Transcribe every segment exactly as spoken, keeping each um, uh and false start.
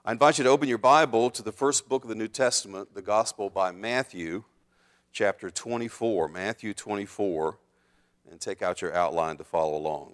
I invite you to open your Bible to the first book of the New Testament, the Gospel by Matthew, chapter twenty-four, Matthew twenty-four, and take out your outline to follow along.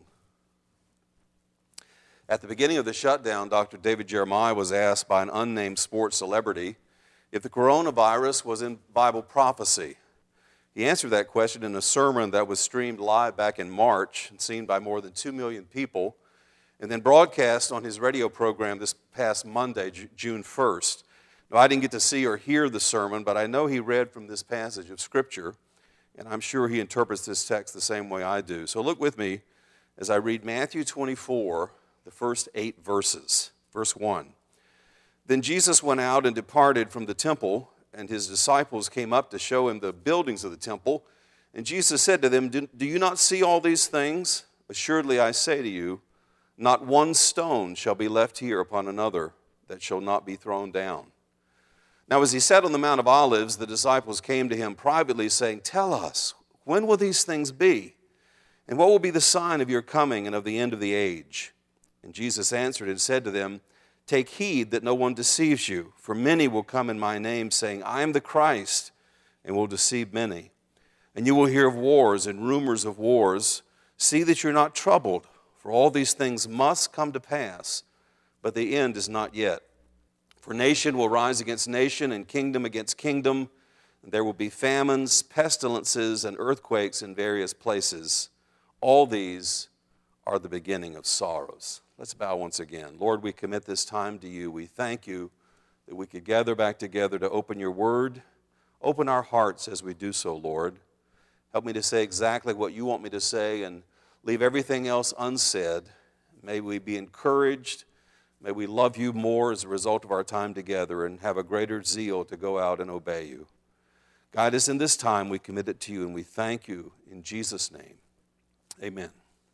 At the beginning of the shutdown, Doctor David Jeremiah was asked by an unnamed sports celebrity if the coronavirus was in Bible prophecy. He answered that question in a sermon that was streamed live back in March and seen by more than two million people, and then broadcast on his radio program this past Monday, June first. Now, I didn't get to see or hear the sermon, but I know he read from this passage of Scripture, and I'm sure he interprets this text the same way I do. So look with me as I read Matthew twenty-four, the first eight verses. Verse one. Then Jesus went out and departed from the temple, and his disciples came up to show him the buildings of the temple. And Jesus said to them, Do you not see all these things? Assuredly I say to you, not one stone shall be left here upon another that shall not be thrown down. Now as he sat on the Mount of Olives, the disciples came to him privately, saying, Tell us, when will these things be? And what will be the sign of your coming and of the end of the age? And Jesus answered and said to them, Take heed that no one deceives you, for many will come in my name, saying, I am the Christ, and will deceive many. And you will hear of wars and rumors of wars. See that you're not troubled. For all these things must come to pass, but the end is not yet. For nation will rise against nation, and kingdom against kingdom, and there will be famines, pestilences, and earthquakes in various places. All these are the beginning of sorrows. Let's bow once again. Lord, we commit this time to you. We thank you that we could gather back together to open your word. Open our hearts as we do so, Lord. Help me to say exactly what you want me to say and leave everything else unsaid. May we be encouraged. May we love you more as a result of our time together and have a greater zeal to go out and obey you. Guide us in this time. We commit it to you, and we thank you in Jesus' name. Amen.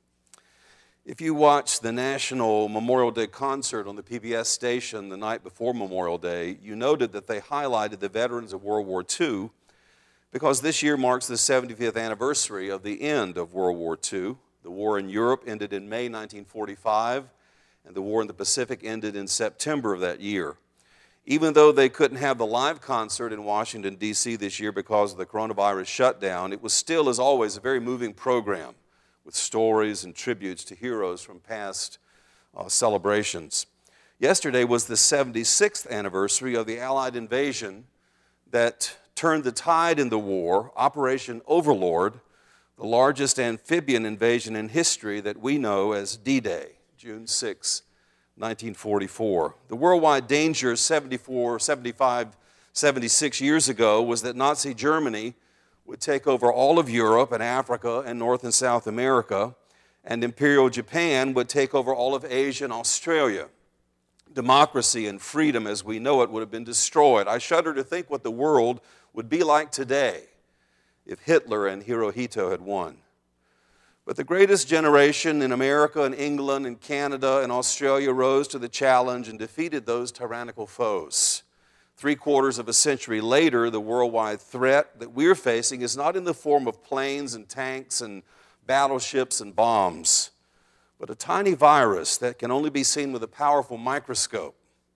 If you watched the National Memorial Day concert on the P B S station the night before Memorial Day, you noted that they highlighted the veterans of World War Two because this year marks the seventy-fifth anniversary of the end of World War Two. The war in Europe ended in May nineteen forty-five, and the war in the Pacific ended in September of that year. Even though they couldn't have the live concert in Washington, D C this year because of the coronavirus shutdown, it was still, as always, a very moving program with stories and tributes to heroes from past uh, celebrations. Yesterday was the seventy-sixth anniversary of the Allied invasion that turned the tide in the war, Operation Overlord, the largest amphibian invasion in history that we know as D-Day, June sixth, nineteen forty-four. The worldwide danger seventy-four, seventy-five, seventy-six years ago was that Nazi Germany would take over all of Europe and Africa and North and South America, and Imperial Japan would take over all of Asia and Australia. Democracy and freedom as we know it would have been destroyed. I shudder to think what the world would be like today if Hitler and Hirohito had won. But the greatest generation in America and England and Canada and Australia rose to the challenge and defeated those tyrannical foes. Three quarters of a century later, the worldwide threat that we're facing is not in the form of planes and tanks and battleships and bombs, but a tiny virus that can only be seen with a powerful microscope.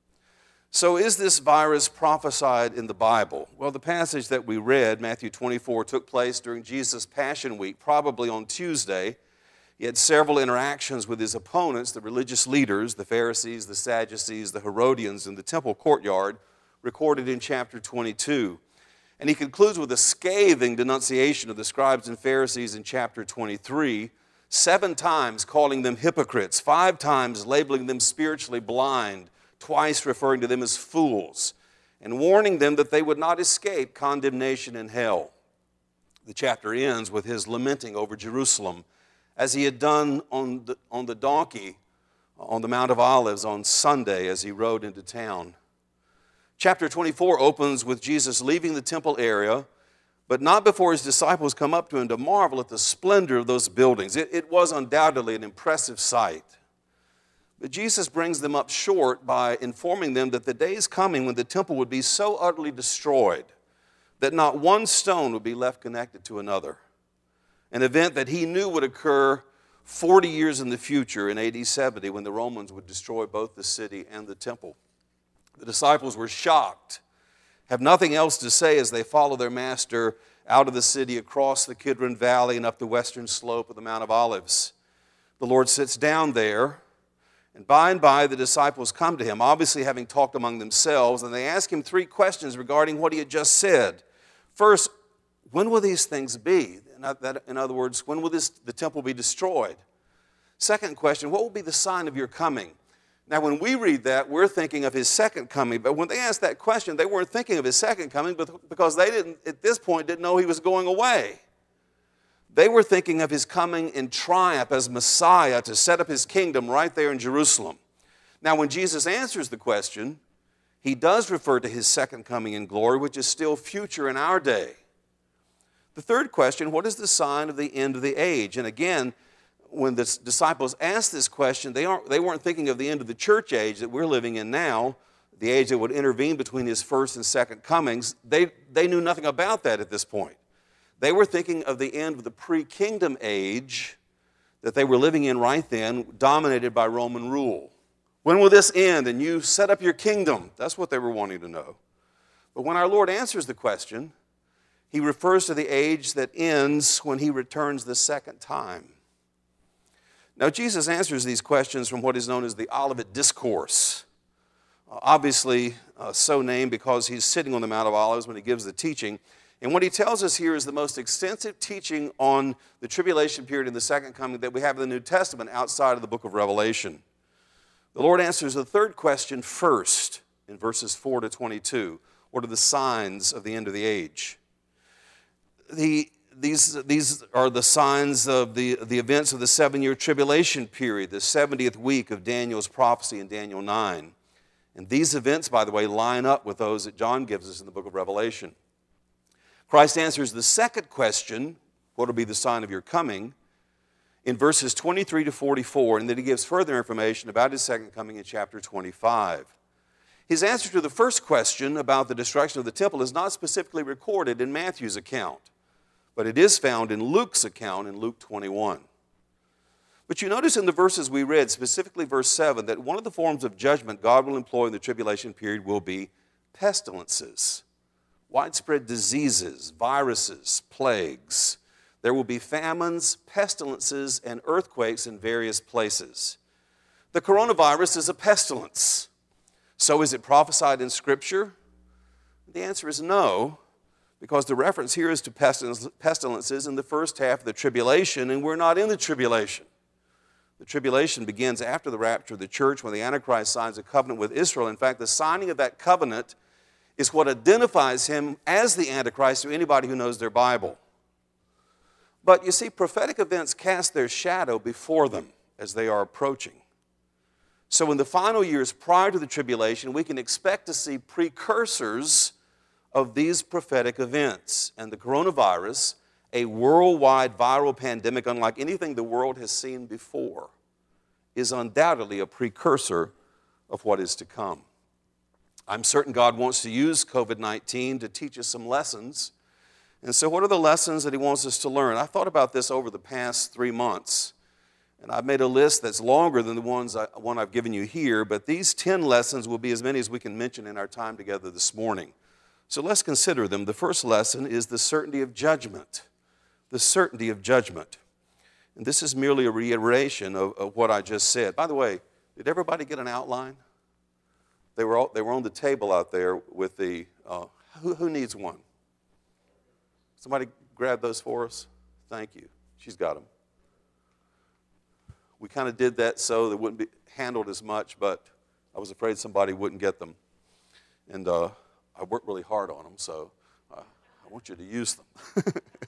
So is this virus prophesied in the Bible? Well, the passage that we read, Matthew twenty-four, took place during Jesus' Passion Week, probably on Tuesday. He had several interactions with his opponents, the religious leaders, the Pharisees, the Sadducees, the Herodians, in the temple courtyard, recorded in chapter twenty-two. And he concludes with a scathing denunciation of the scribes and Pharisees in chapter twenty-three, seven times calling them hypocrites, five times labeling them spiritually blind, twice referring to them as fools, and warning them that they would not escape condemnation in hell. The chapter ends with his lamenting over Jerusalem, as he had done on the, on the donkey on the Mount of Olives on Sunday as he rode into town. Chapter twenty-four opens with Jesus leaving the temple area, but not before his disciples come up to him to marvel at the splendor of those buildings. It, it was undoubtedly an impressive sight. But Jesus brings them up short by informing them that the day is coming when the temple would be so utterly destroyed that not one stone would be left connected to another. An event that he knew would occur forty years in the future in A D seventy when the Romans would destroy both the city and the temple. The disciples were shocked, have nothing else to say as they follow their master out of the city, across the Kidron Valley and up the western slope of the Mount of Olives. The Lord sits down there, and by and by the disciples come to him, obviously having talked among themselves, and they ask him three questions regarding what he had just said. First, when will these things be? In other words, when will this, the temple be destroyed? Second question, what will be the sign of your coming? Now, when we read that, we're thinking of his second coming. But when they asked that question, they weren't thinking of his second coming because they didn't, at this point, didn't know he was going away. They were thinking of his coming in triumph as Messiah to set up his kingdom right there in Jerusalem. Now, when Jesus answers the question, he does refer to his second coming in glory, which is still future in our day. The third question, what is the sign of the end of the age? And again, when the disciples asked this question, they, aren't, they weren't thinking of the end of the church age that we're living in now, the age that would intervene between his first and second comings. They, they knew nothing about that at this point. They were thinking of the end of the pre-kingdom age that they were living in right then, dominated by Roman rule. When will this end? And you set up your kingdom. That's what they were wanting to know. But when our Lord answers the question, he refers to the age that ends when he returns the second time. Now, Jesus answers these questions from what is known as the Olivet Discourse. Uh, obviously, uh, so named because he's sitting on the Mount of Olives when he gives the teaching. And what he tells us here is the most extensive teaching on the tribulation period and the second coming that we have in the New Testament outside of the book of Revelation. The Lord answers the third question first in verses four to twenty-two. What are the signs of the end of the age? The, these, these are the signs of the, the events of the seven-year tribulation period, the seventieth week of Daniel's prophecy in Daniel nine. And these events, by the way, line up with those that John gives us in the book of Revelation. Christ answers the second question, what will be the sign of your coming, in verses twenty-three to forty-four, and then he gives further information about his second coming in chapter twenty-five. His answer to the first question about the destruction of the temple is not specifically recorded in Matthew's account, but it is found in Luke's account in Luke twenty-one. But you notice in the verses we read, specifically verse seven, that one of the forms of judgment God will employ in the tribulation period will be pestilences. Widespread diseases, viruses, plagues. There will be famines, pestilences, and earthquakes in various places. The coronavirus is a pestilence. So is it prophesied in Scripture? The answer is no, because the reference here is to pestilences in the first half of the tribulation, and we're not in the tribulation. The tribulation begins after the rapture of the church when the Antichrist signs a covenant with Israel. In fact, the signing of that covenant is what identifies him as the Antichrist to anybody who knows their Bible. But you see, prophetic events cast their shadow before them as they are approaching. So in the final years prior to the tribulation, we can expect to see precursors of these prophetic events. And the coronavirus, a worldwide viral pandemic unlike anything the world has seen before, is undoubtedly a precursor of what is to come. I'm certain God wants to use covid nineteen to teach us some lessons. And so what are the lessons that he wants us to learn? I thought about this over the past three months. And I've made a list that's longer than the ones I, one I've given you here. But these ten lessons will be as many as we can mention in our time together this morning. So let's consider them. The first lesson is the certainty of judgment. The certainty of judgment. And this is merely a reiteration of, of what I just said. By the way, did everybody get an outline? They were, all, they were on the table out there with the, uh, who, who needs one? Somebody grab those for us? Thank you. She's got them. We kind of did that so they wouldn't be handled as much, but I was afraid somebody wouldn't get them. And uh, I worked really hard on them, so uh, I want you to use them.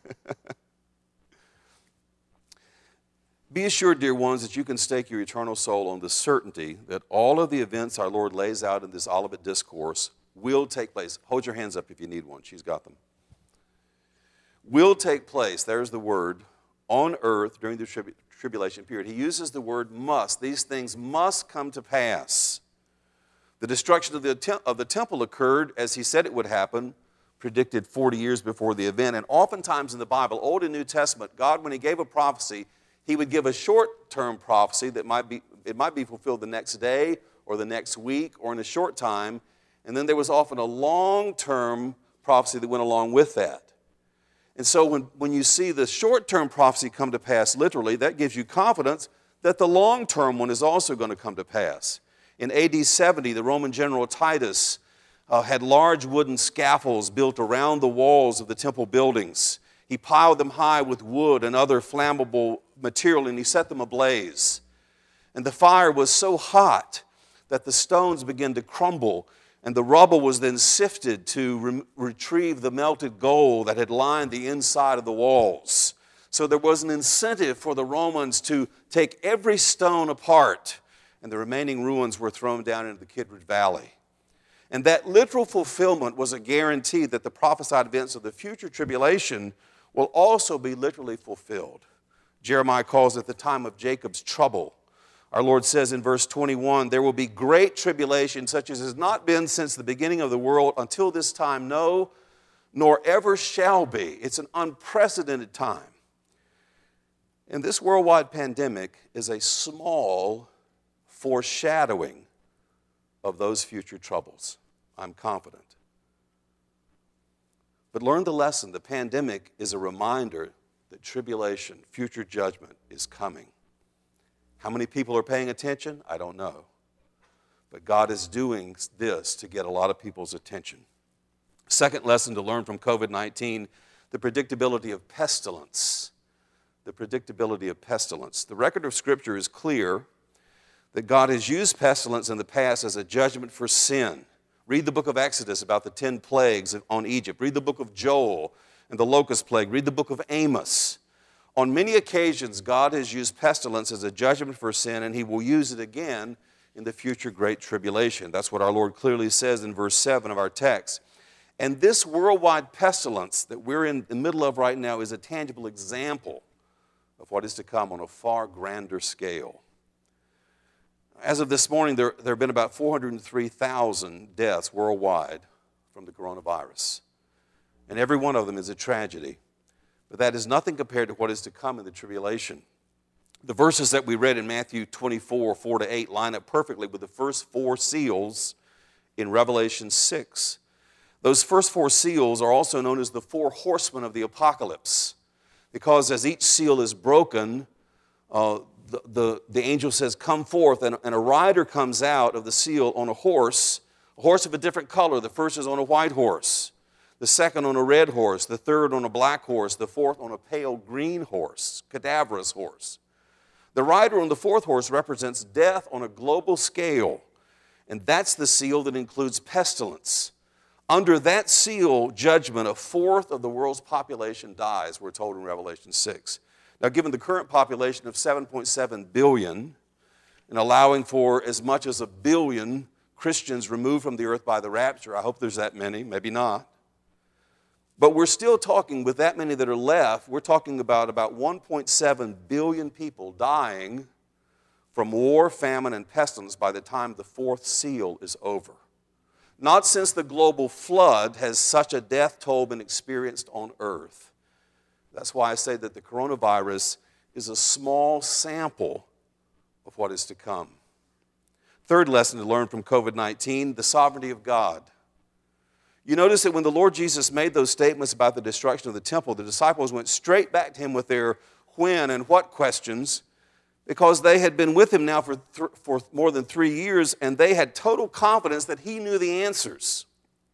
Be assured, dear ones, that you can stake your eternal soul on the certainty that all of the events our Lord lays out in this Olivet Discourse will take place. Hold your hands up if you need one. She's got them. Will take place, there's the word, on earth during the trib- tribulation period. He uses the word must. These things must come to pass. The destruction of the, te- of the temple occurred as he said it would happen, predicted forty years before the event. And oftentimes in the Bible, Old and New Testament, God, when he gave a prophecy, he would give a short-term prophecy that might be, it might be fulfilled the next day or the next week or in a short time. and then there was often a long-term prophecy that went along with that. And so when, when you see the short-term prophecy come to pass literally, that gives you confidence that the long-term one is also going to come to pass. In A D seventy, the Roman general Titus uh, had large wooden scaffolds built around the walls of the temple buildings. He piled them high with wood and other flammable material, and he set them ablaze. And the fire was so hot that the stones began to crumble, and the rubble was then sifted to re- retrieve the melted gold that had lined the inside of the walls. So there was an incentive for the Romans to take every stone apart, and the remaining ruins were thrown down into the Kidron Valley. And that literal fulfillment was a guarantee that the prophesied events of the future tribulation will also be literally fulfilled. Jeremiah calls it the time of Jacob's trouble. Our Lord says in verse twenty-one, there will be great tribulation such as has not been since the beginning of the world until this time, no, nor ever shall be. It's an unprecedented time. And this worldwide pandemic is a small foreshadowing of those future troubles. I'm confident. But learn the lesson. The pandemic is a reminder that tribulation, future judgment, is coming. How many people are paying attention? I don't know. But God is doing this to get a lot of people's attention. Second lesson to learn from covid nineteen, the predictability of pestilence. The predictability of pestilence. The record of Scripture is clear that God has used pestilence in the past as a judgment for sin. Read the book of Exodus about the ten plagues on Egypt. Read the book of Joel and the locust plague. Read the book of Amos. On many occasions, God has used pestilence as a judgment for sin, and He will use it again in the future great tribulation. That's what our Lord clearly says in verse seven of our text. And this worldwide pestilence that we're in the middle of right now is a tangible example of what is to come on a far grander scale. As of this morning, there, there have been about four hundred three thousand deaths worldwide from the coronavirus. And every one of them is a tragedy. But that is nothing compared to what is to come in the tribulation. The verses that we read in Matthew twenty-four, four to eight line up perfectly with the first four seals in Revelation six. Those first four seals are also known as the four horsemen of the apocalypse, because as each seal is broken, uh, the, the, the angel says, come forth, and, and a rider comes out of the seal on a horse, a horse of a different color. The first is on a white horse, the second on a red horse, the third on a black horse, the fourth on a pale green horse, cadaverous horse. The rider on the fourth horse represents death on a global scale, and that's the seal that includes pestilence. Under that seal judgment, a fourth of the world's population dies, we're told in Revelation six. Now, given the current population of seven point seven billion, and allowing for as much as a billion Christians removed from the earth by the rapture, I hope there's that many, maybe not. But we're still talking, with that many that are left, we're talking about about one point seven billion people dying from war, famine, and pestilence by the time the fourth seal is over. Not since the global flood has such a death toll been experienced on earth. That's why I say that the coronavirus is a small sample of what is to come. Third lesson to learn from covid nineteen, the sovereignty of God. You notice that when the Lord Jesus made those statements about the destruction of the temple, the disciples went straight back to Him with their when and what questions, because they had been with Him now for, th- for more than three years, and they had total confidence that He knew the answers.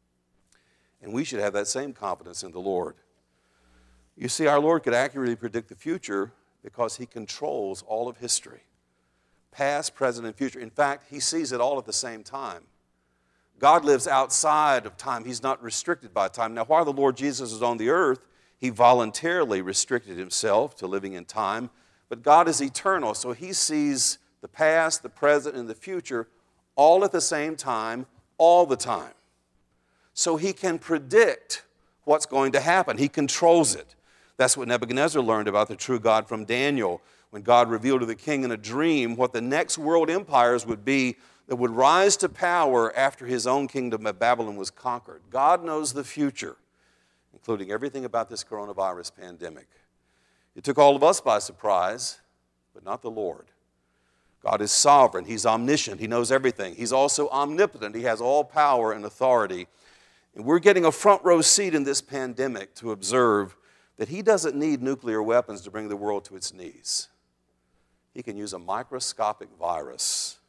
And we should have that same confidence in the Lord. You see, our Lord could accurately predict the future because He controls all of history, past, present, and future. In fact, He sees it all at the same time. God lives outside of time. He's not restricted by time. Now, while the Lord Jesus was on the earth, He voluntarily restricted Himself to living in time. But God is eternal, so He sees the past, the present, and the future all at the same time, all the time. So He can predict what's going to happen. He controls it. That's what Nebuchadnezzar learned about the true God from Daniel, when God revealed to the king in a dream what the next world empires would be that would rise to power after his own kingdom of Babylon was conquered. God knows the future, including everything about this coronavirus pandemic. It took all of us by surprise, but not the Lord. God is sovereign. He's omniscient. He knows everything. He's also omnipotent. He has all power and authority. And we're getting a front row seat in this pandemic to observe that he doesn't need nuclear weapons to bring the world to its knees. He can use a microscopic virus,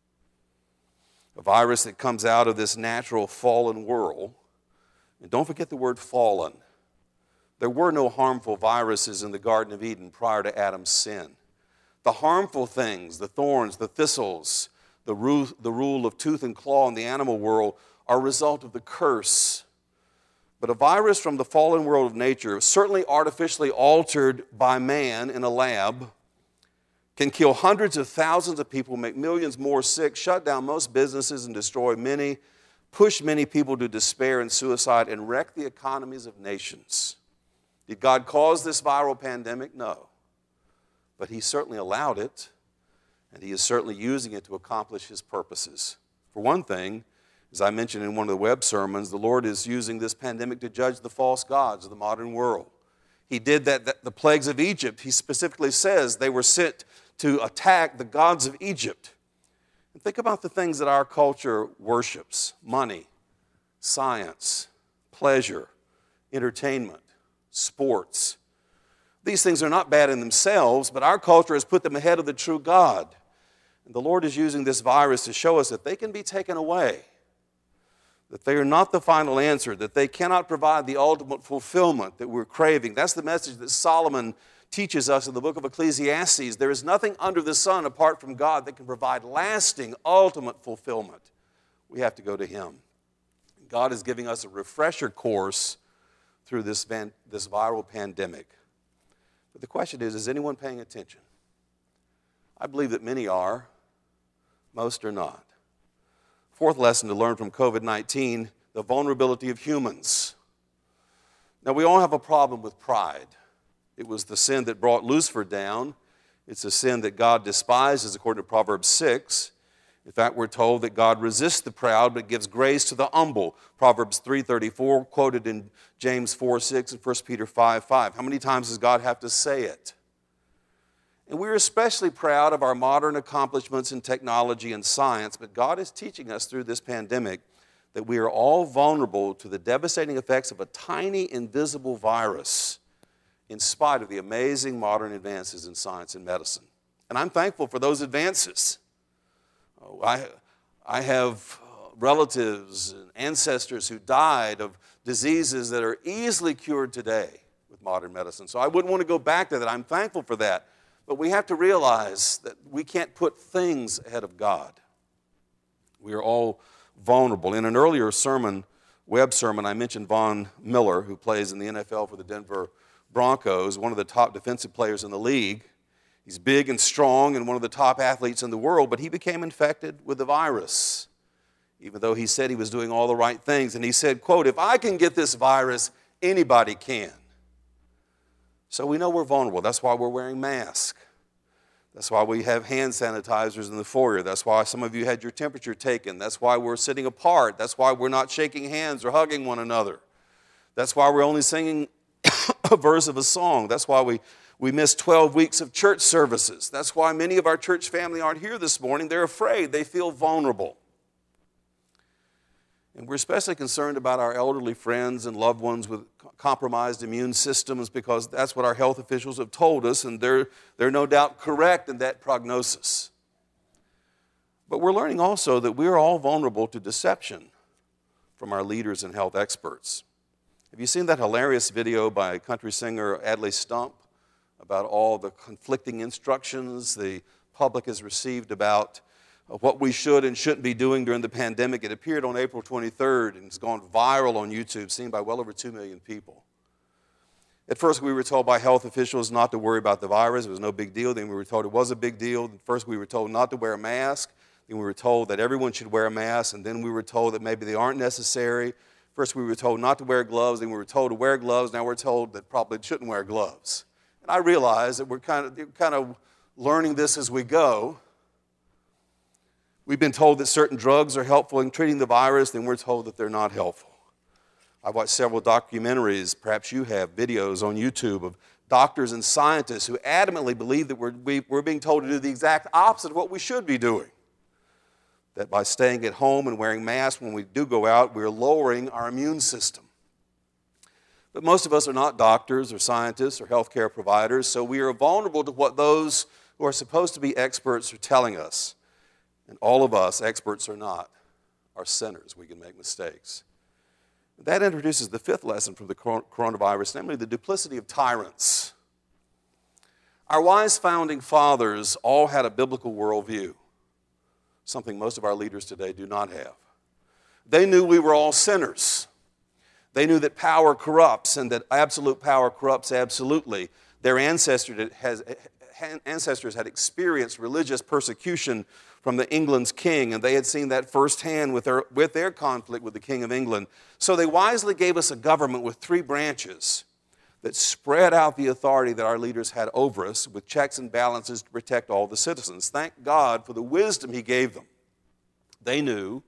a virus that comes out of this natural fallen world. And don't forget the word fallen. There were no harmful viruses in the Garden of Eden prior to Adam's sin. The harmful things, the thorns, the thistles, the rule, the rule of tooth and claw in the animal world are a result of the curse. But a virus from the fallen world of nature, certainly artificially altered by man in a lab, can kill hundreds of thousands of people, make millions more sick, shut down most businesses and destroy many, push many people to despair and suicide, and wreck the economies of nations. Did God cause this viral pandemic? No. But he certainly allowed it, and he is certainly using it to accomplish his purposes. For one thing, as I mentioned in one of the web sermons, the Lord is using this pandemic to judge the false gods of the modern world. He did that, that the plagues of Egypt, he specifically says they were sent to attack the gods of Egypt. And think about the things that our culture worships: money, science, pleasure, entertainment, sports. These things are not bad in themselves, but our culture has put them ahead of the true God. And the Lord is using this virus to show us that they can be taken away, that they are not the final answer, that they cannot provide the ultimate fulfillment that we're craving. That's the message that Solomon teaches us in the book of Ecclesiastes. There is nothing under the sun apart from God that can provide lasting, ultimate fulfillment. We have to go to him. God is giving us a refresher course through this, van, this viral pandemic. But the question is, is anyone paying attention? I believe that many are, most are not. Fourth lesson to learn from covid nineteen, the vulnerability of humans. Now, we all have a problem with pride. It was the sin that brought Lucifer down. It's a sin that God despises, according to Proverbs six. In fact, we're told that God resists the proud but gives grace to the humble. Proverbs three thirty-four, quoted in James four six and First Peter five five. How many times does God have to say it? And we're especially proud of our modern accomplishments in technology and science, but God is teaching us through this pandemic that we are all vulnerable to the devastating effects of a tiny, invisible virus, in spite of the amazing modern advances in science and medicine. And I'm thankful for those advances. Oh, I, I have relatives and ancestors who died of diseases that are easily cured today with modern medicine. So I wouldn't want to go back to that. I'm thankful for that. But we have to realize that we can't put things ahead of God. We are all vulnerable. In an earlier sermon, web sermon, I mentioned Von Miller, who plays in the N F L for the Denver Broncos, one of the top defensive players in the league. He's big and strong and one of the top athletes in the world, but he became infected with the virus, even though he said he was doing all the right things. And he said, quote, "If I can get this virus, anybody can." So we know we're vulnerable. That's why we're wearing masks. That's why we have hand sanitizers in the foyer. That's why some of you had your temperature taken. That's why we're sitting apart. That's why we're not shaking hands or hugging one another. That's why we're only singing a verse of a song. That's why we, we missed twelve weeks of church services. That's why many of our church family aren't here this morning. They're afraid. They feel vulnerable. And we're especially concerned about our elderly friends and loved ones with compromised immune systems, because that's what our health officials have told us, and they're, they're no doubt correct in that prognosis. But we're learning also that we're all vulnerable to deception from our leaders and health experts. Have you seen that hilarious video by country singer Adlai Stump about all the conflicting instructions the public has received about what we should and shouldn't be doing during the pandemic? It appeared on April twenty-third and it's gone viral on YouTube, seen by well over two million people. At first, we were told by health officials not to worry about the virus. It was no big deal. Then we were told it was a big deal. First, we were told not to wear a mask. Then we were told that everyone should wear a mask. And then we were told that maybe they aren't necessary. First, we were told not to wear gloves. Then we were told to wear gloves. Now we're told that probably shouldn't wear gloves. And I realize that we're kind of, kind of learning this as we go. We've been told that certain drugs are helpful in treating the virus, then we're told that they're not helpful. I've watched several documentaries, perhaps you have, videos on YouTube of doctors and scientists who adamantly believe that we're, we, we're being told to do the exact opposite of what we should be doing. That by staying at home and wearing masks when we do go out, we're lowering our immune system. But most of us are not doctors or scientists or healthcare providers, so we are vulnerable to what those who are supposed to be experts are telling us. And all of us, experts or not, are sinners. We can make mistakes. That introduces the fifth lesson from the coronavirus, namely the duplicity of tyrants. Our wise founding fathers all had a biblical worldview, something most of our leaders today do not have. They knew we were all sinners. They knew that power corrupts and that absolute power corrupts absolutely. Their ancestors had, ancestors had experienced religious persecution from the England's king, and they had seen that firsthand with their, with their conflict with the King of England. So they wisely gave us a government with three branches that spread out the authority that our leaders had over us with checks and balances to protect all the citizens. Thank God for the wisdom He gave them. They knew,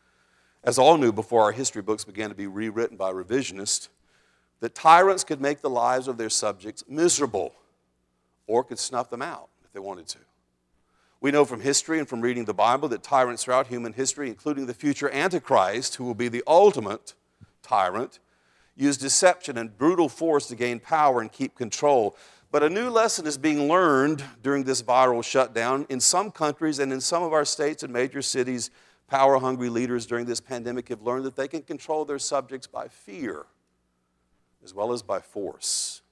as all knew before our history books began to be rewritten by revisionists, that tyrants could make the lives of their subjects miserable or could snuff them out if they wanted to. We know from history and from reading the Bible that tyrants throughout human history, including the future Antichrist, who will be the ultimate tyrant, use deception and brutal force to gain power and keep control. But a new lesson is being learned during this viral shutdown. In some countries and in some of our states and major cities, power-hungry leaders during this pandemic have learned that they can control their subjects by fear as well as by force.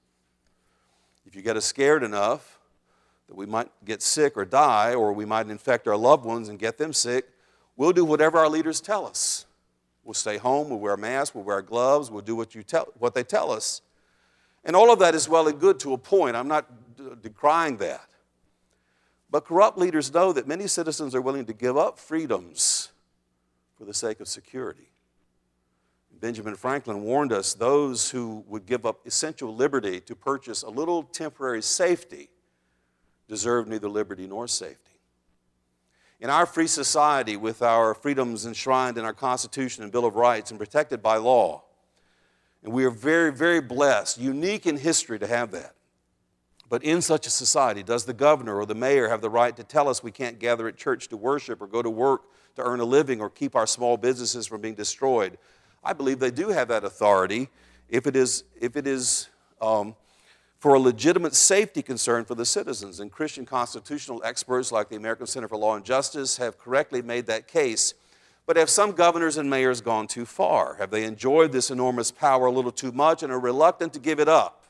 If you get us scared enough that we might get sick or die, or we might infect our loved ones and get them sick, we'll do whatever our leaders tell us. We'll stay home, we'll wear masks, we'll wear gloves, we'll do what, you tell, what they tell us. And all of that is well and good to a point. I'm not d- decrying that. But corrupt leaders know that many citizens are willing to give up freedoms for the sake of security. Benjamin Franklin warned us those who would give up essential liberty to purchase a little temporary safety deserve neither liberty nor safety. In our free society, with our freedoms enshrined in our Constitution and Bill of Rights and protected by law, and we are very, very blessed, unique in history to have that. But in such a society, does the governor or the mayor have the right to tell us we can't gather at church to worship or go to work to earn a living or keep our small businesses from being destroyed? I believe they do have that authority if it is, if it is um, for a legitimate safety concern for the citizens. And Christian constitutional experts like the American Center for Law and Justice have correctly made that case. But have some governors and mayors gone too far? Have they enjoyed this enormous power a little too much and are reluctant to give it up?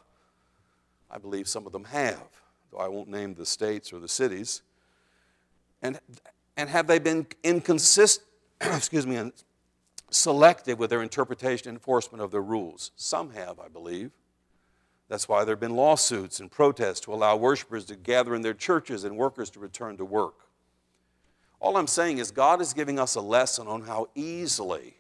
I believe some of them have, though I won't name the states or the cities. And, and have they been inconsistent, excuse me, selective with their interpretation and enforcement of their rules? Some have, I believe. That's why there have been lawsuits and protests to allow worshipers to gather in their churches and workers to return to work. All I'm saying is God is giving us a lesson on how easily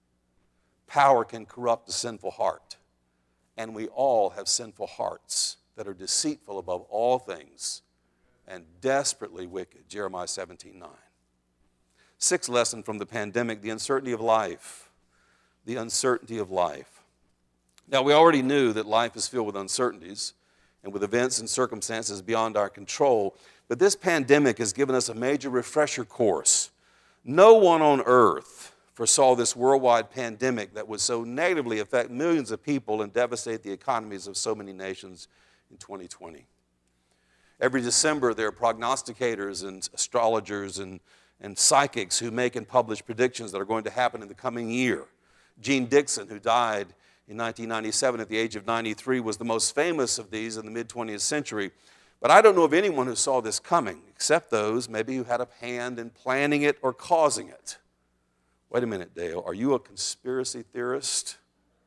power can corrupt the sinful heart. And we all have sinful hearts that are deceitful above all things and desperately wicked. Jeremiah seventeen nine. Sixth lesson from the pandemic, the uncertainty of life. The uncertainty of life. Now, we already knew that life is filled with uncertainties and with events and circumstances beyond our control, but this pandemic has given us a major refresher course. No one on earth foresaw this worldwide pandemic that would so negatively affect millions of people and devastate the economies of so many nations in twenty twenty. Every December, there are prognosticators and astrologers and, and psychics who make and publish predictions that are going to happen in the coming year. Gene Dixon, who died in nineteen ninety-seven at the age of ninety-three, was the most famous of these in the mid-twentieth century. But I don't know of anyone who saw this coming, except those maybe who had a hand in planning it or causing it. Wait a minute, Dale, are you a conspiracy theorist?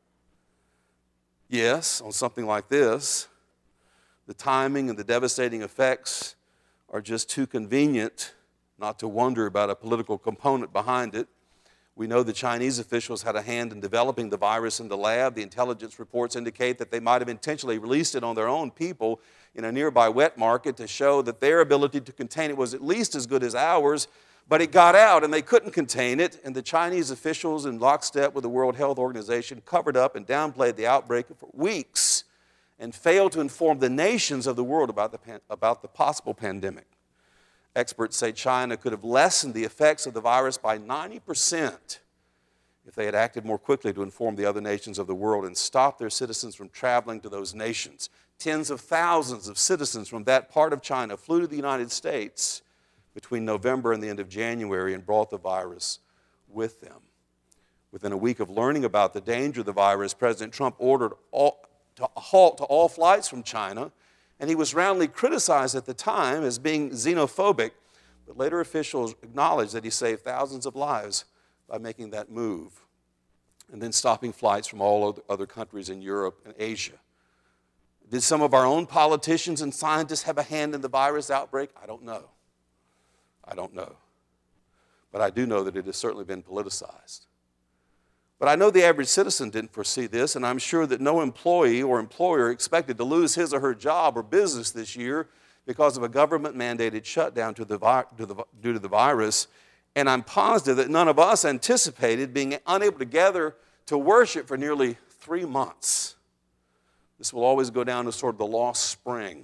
Yes, on something like this. The timing and the devastating effects are just too convenient not to wonder about a political component behind it. We know the Chinese officials had a hand in developing the virus in the lab. The intelligence reports indicate that they might have intentionally released it on their own people in a nearby wet market to show that their ability to contain it was at least as good as ours, but it got out and they couldn't contain it, and the Chinese officials, in lockstep with the World Health Organization, covered up and downplayed the outbreak for weeks and failed to inform the nations of the world about the, pan- about the possible pandemic. Experts say China could have lessened the effects of the virus by ninety percent if they had acted more quickly to inform the other nations of the world and stop their citizens from traveling to those nations. Tens of thousands of citizens from that part of China flew to the United States between November and the end of January and brought the virus with them. Within a week of learning about the danger of the virus, President Trump ordered all, to a halt to all flights from China, and he was roundly criticized at the time as being xenophobic, but later officials acknowledged that he saved thousands of lives by making that move and then stopping flights from all other countries in Europe and Asia. Did some of our own politicians and scientists have a hand in the virus outbreak? I don't know. I don't know. But I do know that it has certainly been politicized. But I know the average citizen didn't foresee this, and I'm sure that no employee or employer expected to lose his or her job or business this year because of a government-mandated shutdown due to the, due to the virus. And I'm positive that none of us anticipated being unable to gather to worship for nearly three months. This will always go down as sort of the lost spring.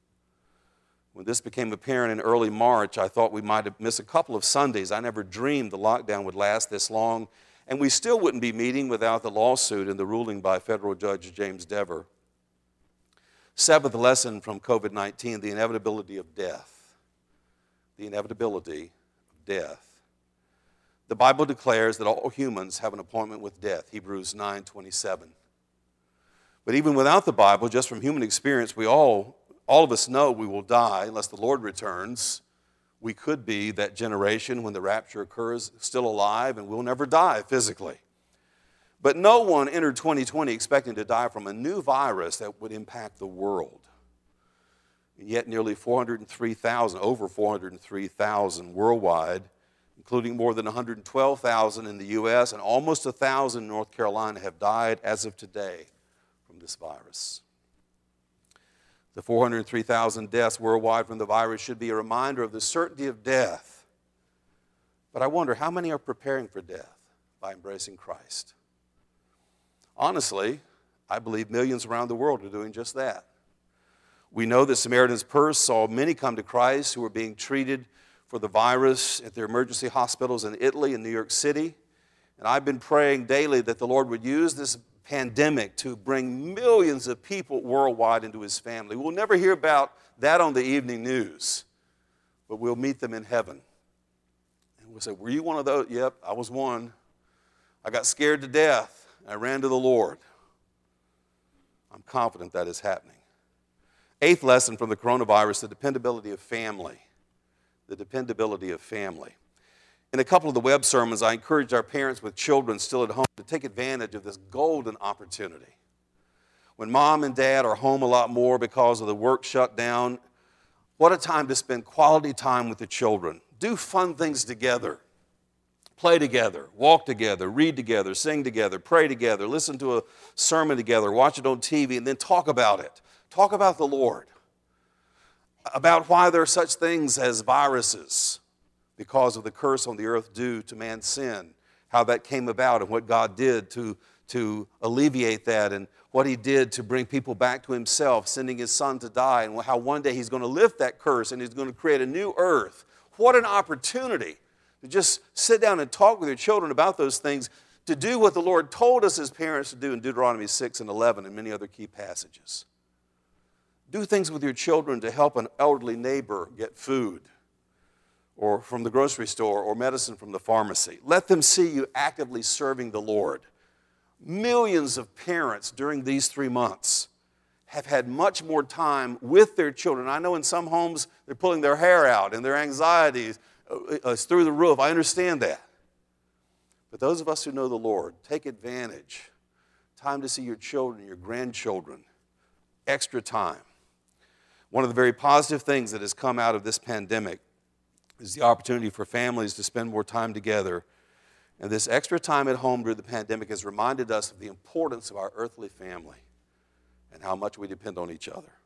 When this became apparent in early March, I thought we might have missed a couple of Sundays. I never dreamed the lockdown would last this long, and we still wouldn't be meeting without the lawsuit and the ruling by federal Judge James Dever. Seventh lesson from COVID nineteen, the inevitability of death. The inevitability of death. The Bible declares that all humans have an appointment with death, Hebrews nine twenty-seven. But even without the Bible, just from human experience, we all, all of us know we will die unless the Lord returns. We could be that generation when the rapture occurs still alive and we'll never die physically. But no one entered twenty twenty expecting to die from a new virus that would impact the world. And yet nearly four hundred three thousand, over four hundred three thousand worldwide, including more than one hundred twelve thousand in the U S and almost one thousand in North Carolina, have died as of today from this virus. The four hundred three thousand deaths worldwide from the virus should be a reminder of the certainty of death. But I wonder, how many are preparing for death by embracing Christ? Honestly, I believe millions around the world are doing just that. We know that Samaritan's Purse saw many come to Christ who were being treated for the virus at their emergency hospitals in Italy and New York City. And I've been praying daily that the Lord would use this pandemic to bring millions of people worldwide into his family. We'll never hear about that on the evening news, but we'll meet them in heaven. And we'll say, were you one of those? Yep, I was one. I got scared to death, and I ran to the Lord. I'm confident that is happening. Eighth lesson from the coronavirus, the dependability of family. The dependability of family. In a couple of the web sermons, I encouraged our parents with children still at home to take advantage of this golden opportunity. When mom and dad are home a lot more because of the work shutdown, what a time to spend quality time with the children. Do fun things together. Play together, walk together, read together, sing together, pray together, listen to a sermon together, watch it on T V, and then talk about it. Talk about the Lord. About why there are such things as viruses because of the curse on the earth due to man's sin, how that came about and what God did to, to alleviate that and what he did to bring people back to himself, sending his son to die, and how one day he's going to lift that curse and he's going to create a new earth. What an opportunity to just sit down and talk with your children about those things, to do what the Lord told us as parents to do in Deuteronomy six and eleven and many other key passages. Do things with your children to help an elderly neighbor get food, or from the grocery store, or medicine from the pharmacy. Let them see you actively serving the Lord. Millions of parents during these three months have had much more time with their children. I know in some homes they're pulling their hair out and their anxiety is through the roof. I understand that. But those of us who know the Lord, take advantage. Time to see your children, your grandchildren. Extra time. One of the very positive things that has come out of this pandemic is the opportunity for families to spend more time together. And this extra time at home during the pandemic has reminded us of the importance of our earthly family and how much we depend on each other.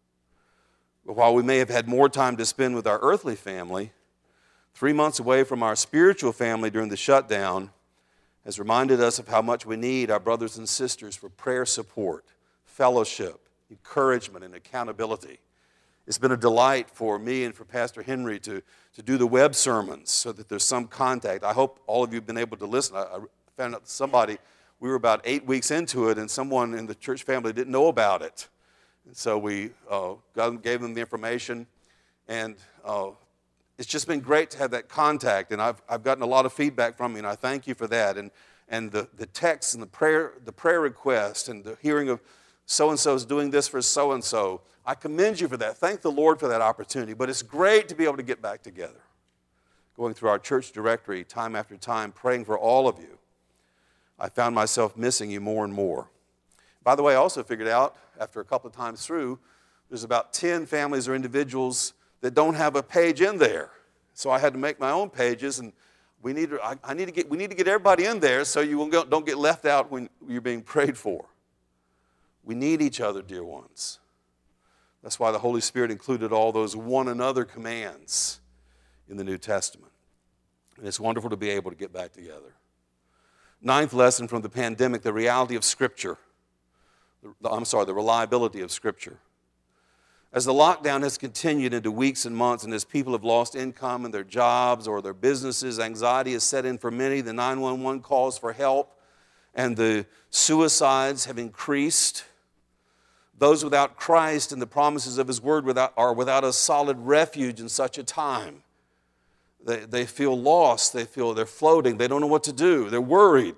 But while we may have had more time to spend with our earthly family, three months away from our spiritual family during the shutdown has reminded us of how much we need our brothers and sisters for prayer support, fellowship, encouragement, and accountability. It's been a delight for me and for Pastor Henry to, to do the web sermons so that there's some contact. I hope all of you have been able to listen. I, I found out somebody, we were about eight weeks into it, and someone in the church family didn't know about it. And so we uh, got, gave them the information, and uh, it's just been great to have that contact, and I've, I've gotten a lot of feedback from you, and I thank you for that. And, and the, the text and the prayer, the prayer request and the hearing of so-and-so is doing this for so-and-so, I commend you for that. Thank the Lord for that opportunity. But it's great to be able to get back together, going through our church directory time after time, praying for all of you. I found myself missing you more and more. By the way, I also figured out, after a couple of times through, there's about ten families or individuals that don't have a page in there. So I had to make my own pages, and we need to, I, I need to get, we need to get everybody in there so you don't get left out when you're being prayed for. We need each other, dear ones. That's why the Holy Spirit included all those one another commands in the New Testament. And it's wonderful to be able to get back together. Ninth lesson from the pandemic, the reality of Scripture. The, I'm sorry, the reliability of Scripture. As the lockdown has continued into weeks and months, and as people have lost income in their jobs or their businesses, anxiety has set in for many. The nine one one calls for help, and the suicides have increased. Those without Christ and the promises of His Word without, are without a solid refuge in such a time. They, they feel lost. They feel they're floating. They don't know what to do. They're worried.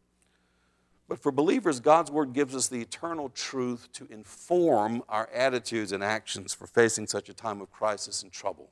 But for believers, God's Word gives us the eternal truth to inform our attitudes and actions for facing such a time of crisis and trouble.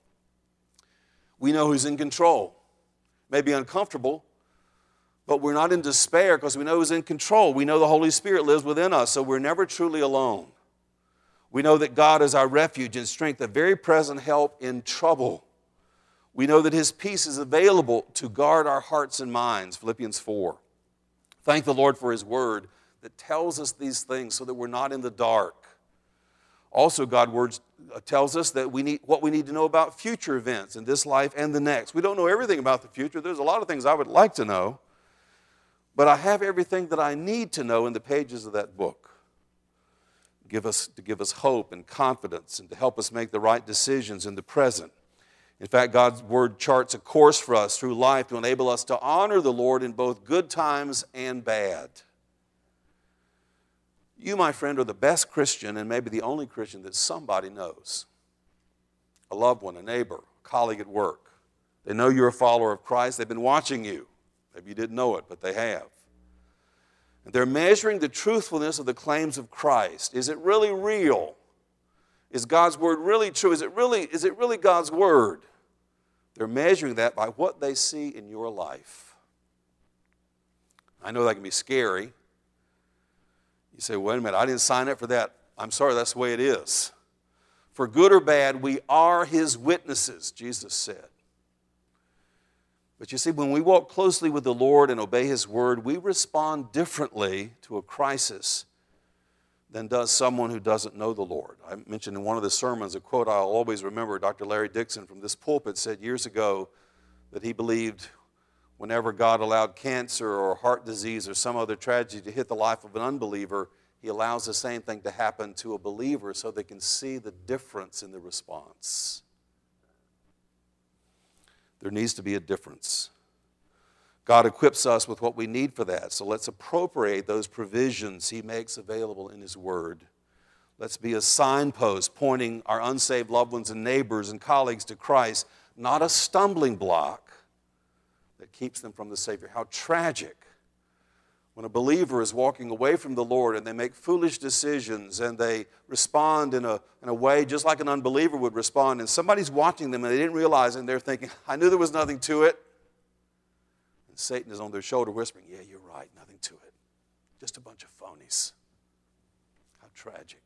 We know who's in control. It may be uncomfortable, but we're not in despair because we know who's in control. We know the Holy Spirit lives within us, so we're never truly alone. We know that God is our refuge and strength, a very present help in trouble. We know that His peace is available to guard our hearts and minds, Philippians four. Thank the Lord for His Word that tells us these things so that we're not in the dark. Also, God's Word tells us that we need what we need to know about future events in this life and the next. We don't know everything about the future. There's a lot of things I would like to know, but I have everything that I need to know in the pages of that book. Give us, to give us hope and confidence and to help us make the right decisions in the present. In fact, God's Word charts a course for us through life to enable us to honor the Lord in both good times and bad. You, my friend, are the best Christian and maybe the only Christian that somebody knows. A loved one, a neighbor, a colleague at work. They know you're a follower of Christ. They've been watching you. Maybe you didn't know it, but they have. And they're measuring the truthfulness of the claims of Christ. Is it really real? Is God's Word really true? Is it really, is it really God's Word? They're measuring that by what they see in your life. I know that can be scary. You say, wait a minute, I didn't sign up for that. I'm sorry, that's the way it is. For good or bad, we are His witnesses, Jesus said. But you see, when we walk closely with the Lord and obey His Word, we respond differently to a crisis than does someone who doesn't know the Lord. I mentioned in one of the sermons a quote I'll always remember. Doctor Larry Dixon from this pulpit said years ago that he believed whenever God allowed cancer or heart disease or some other tragedy to hit the life of an unbeliever, He allows the same thing to happen to a believer so they can see the difference in the response. There needs to be a difference. God equips us with what we need for that, so let's appropriate those provisions He makes available in His Word. Let's be a signpost pointing our unsaved loved ones and neighbors and colleagues to Christ, not a stumbling block that keeps them from the Savior. How tragic when a believer is walking away from the Lord and they make foolish decisions and they respond in a, in a way just like an unbeliever would respond, and somebody's watching them and they didn't realize it, and they're thinking, I knew there was nothing to it. And Satan is on their shoulder whispering, yeah, you're right, nothing to it. Just a bunch of phonies. How tragic.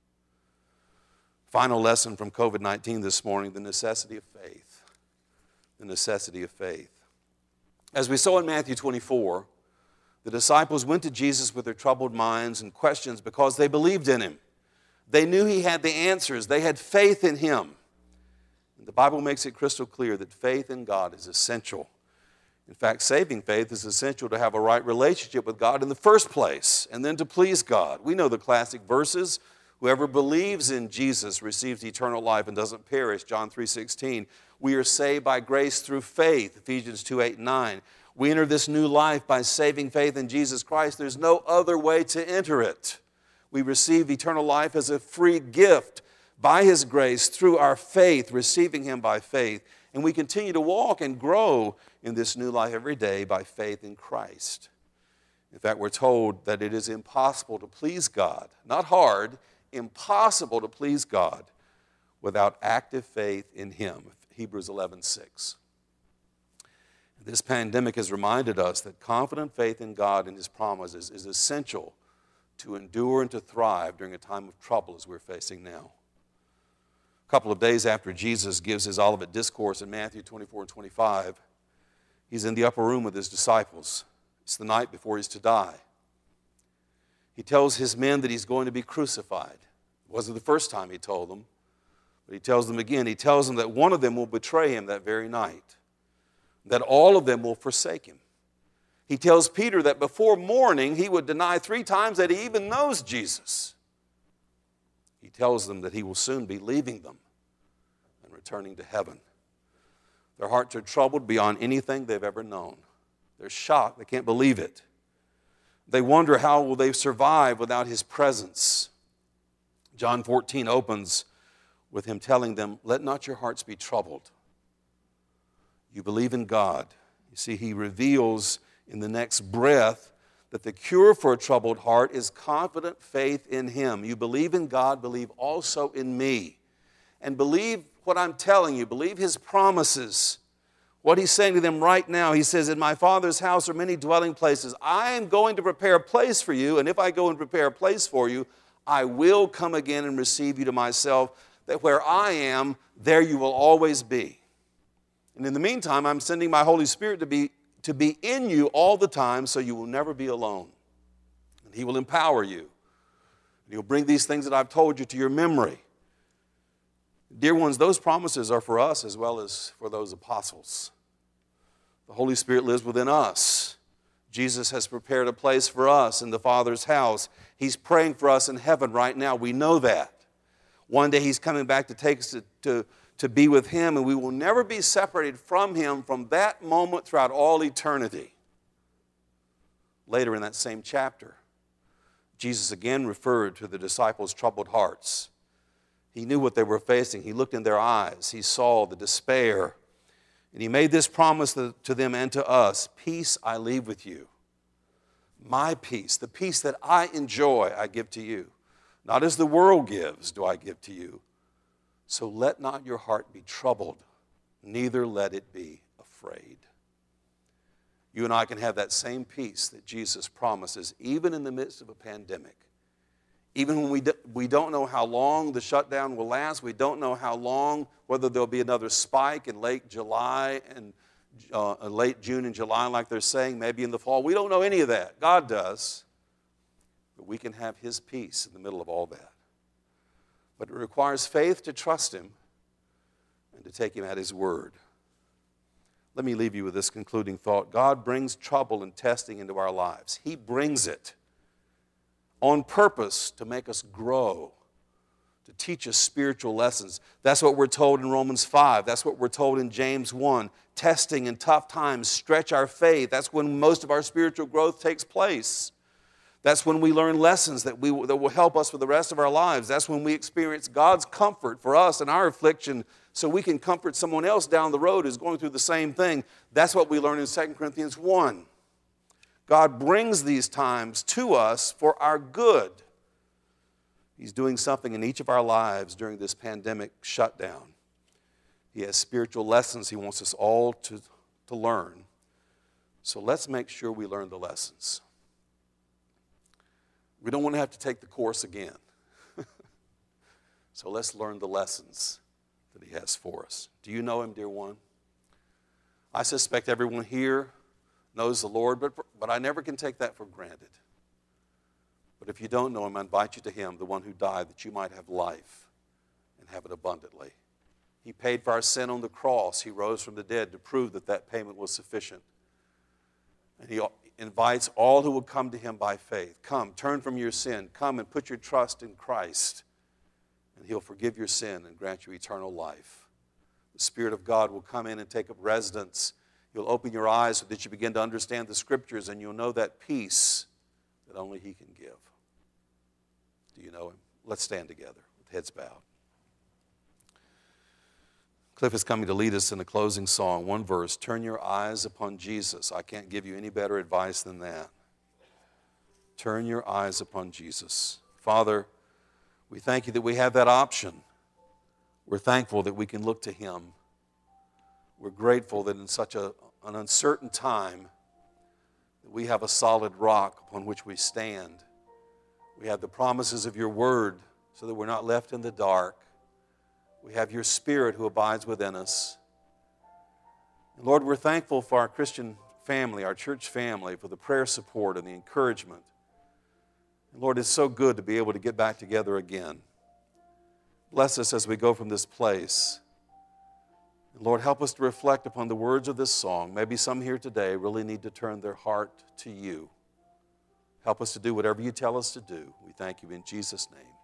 Final lesson from covid nineteen this morning, the necessity of faith. The necessity of faith. As we saw in Matthew twenty-four, the disciples went to Jesus with their troubled minds and questions because they believed in Him. They knew He had the answers. They had faith in Him. And the Bible makes it crystal clear that faith in God is essential. In fact, saving faith is essential to have a right relationship with God in the first place and then to please God. We know the classic verses. Whoever believes in Jesus receives eternal life and doesn't perish, John three sixteen. We are saved by grace through faith, Ephesians two eight and nine. We enter this new life by saving faith in Jesus Christ. There's no other way to enter it. We receive eternal life as a free gift by His grace through our faith, receiving Him by faith. And we continue to walk and grow in this new life every day by faith in Christ. In fact, we're told that it is impossible to please God, not hard, impossible to please God without active faith in Him, Hebrews eleven six. This pandemic has reminded us that confident faith in God and His promises is essential to endure and to thrive during a time of trouble as we're facing now. A couple of days after Jesus gives His Olivet Discourse in Matthew twenty-four and twenty-five, He's in the upper room with His disciples. It's the night before He's to die. He tells His men that He's going to be crucified. It wasn't the first time He told them, but He tells them again. He tells them that one of them will betray Him that very night, that all of them will forsake Him. He tells Peter that before morning he would deny three times that he even knows Jesus. He tells them that He will soon be leaving them and returning to heaven. Their hearts are troubled beyond anything they've ever known. They're shocked. They can't believe it. They wonder how will they survive without His presence. John fourteen opens with Him telling them, "Let not your hearts be troubled. You believe in God." You see, He reveals in the next breath that the cure for a troubled heart is confident faith in Him. You believe in God, believe also in me. And believe what I'm telling you. Believe His promises. What He's saying to them right now, He says, "In my Father's house are many dwelling places. I am going to prepare a place for you, and if I go and prepare a place for you, I will come again and receive you to myself, that where I am, there you will always be. And in the meantime, I'm sending my Holy Spirit to be, to be in you all the time, so you will never be alone. And He will empower you. And He'll bring these things that I've told you to your memory." Dear ones, those promises are for us as well as for those apostles. The Holy Spirit lives within us. Jesus has prepared a place for us in the Father's house. He's praying for us in heaven right now. We know that. One day He's coming back to take us to, to, to be with Him, and we will never be separated from Him from that moment throughout all eternity. Later in that same chapter, Jesus again referred to the disciples' troubled hearts. He knew what they were facing. He looked in their eyes. He saw the despair. And He made this promise to them and to us: "Peace I leave with you. My peace, the peace that I enjoy, I give to you. Not as the world gives do I give to you. So let not your heart be troubled, neither let it be afraid." You and I can have that same peace that Jesus promises, even in the midst of a pandemic. Even when we, do, we don't know how long the shutdown will last, we don't know how long, whether there'll be another spike in late July and uh, late June and July like they're saying, maybe in the fall. We don't know any of that. God does. But we can have His peace in the middle of all that. But it requires faith to trust Him and to take Him at His word. Let me leave you with this concluding thought. God brings trouble and testing into our lives. He brings it on purpose to make us grow, to teach us spiritual lessons. That's what we're told in Romans five. That's what we're told in James one. Testing and tough times stretch our faith. That's when most of our spiritual growth takes place. That's when we learn lessons that, we, that will help us for the rest of our lives. That's when we experience God's comfort for us in our affliction, so we can comfort someone else down the road who's going through the same thing. That's what we learn in Second Corinthians one. God brings these times to us for our good. He's doing something in each of our lives during this pandemic shutdown. He has spiritual lessons He wants us all to, to learn. So let's make sure we learn the lessons. We don't want to have to take the course again. So let's learn the lessons that He has for us. Do you know Him, dear one? I suspect everyone here knows the Lord, but, but I never can take that for granted. But if you don't know Him, I invite you to Him, the one who died that you might have life and have it abundantly. He paid for our sin on the cross. He rose from the dead to prove that that payment was sufficient. And He invites all who will come to Him by faith. Come, turn from your sin. Come and put your trust in Christ. and He'll forgive your sin and grant you eternal life. The Spirit of God will come in and take up residence. He'll open your eyes so that you begin to understand the Scriptures, and you'll know that peace that only He can give. Do you know Him? Let's stand together with heads bowed. Cliff is coming to lead us in the closing song. One verse, turn your eyes upon Jesus. I can't give you any better advice than that. Turn your eyes upon Jesus. Father, we thank you that we have that option. We're thankful that we can look to Him. We're grateful that in such a, an uncertain time that we have a solid rock upon which we stand. We have the promises of your word so that we're not left in the dark. We have your Spirit who abides within us. And Lord, we're thankful for our Christian family, our church family, for the prayer support and the encouragement. And Lord, it's so good to be able to get back together again. Bless us as we go from this place. And Lord, help us to reflect upon the words of this song. Maybe some here today really need to turn their heart to you. Help us to do whatever you tell us to do. We thank you in Jesus' name.